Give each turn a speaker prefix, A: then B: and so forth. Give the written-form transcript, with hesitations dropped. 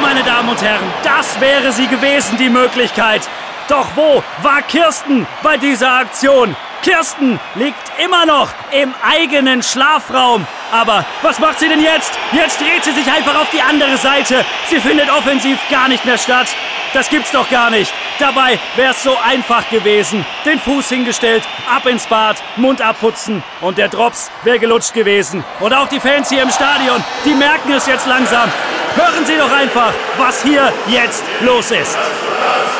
A: meine Damen und Herren, das wäre sie gewesen, die Möglichkeit. Doch wo war Kirsten bei dieser Aktion? Kirsten liegt immer noch im eigenen Schlafraum. Aber was macht sie denn jetzt? Jetzt dreht sie sich einfach auf die andere Seite. Sie findet offensiv gar nicht mehr statt. Das gibt's doch gar nicht. Dabei wär's so einfach gewesen. Den Fuß hingestellt, ab ins Bad, Mund abputzen und der Drops wäre gelutscht gewesen. Und auch die Fans hier im Stadion, die merken es jetzt langsam. Hören Sie doch einfach, was hier jetzt los ist.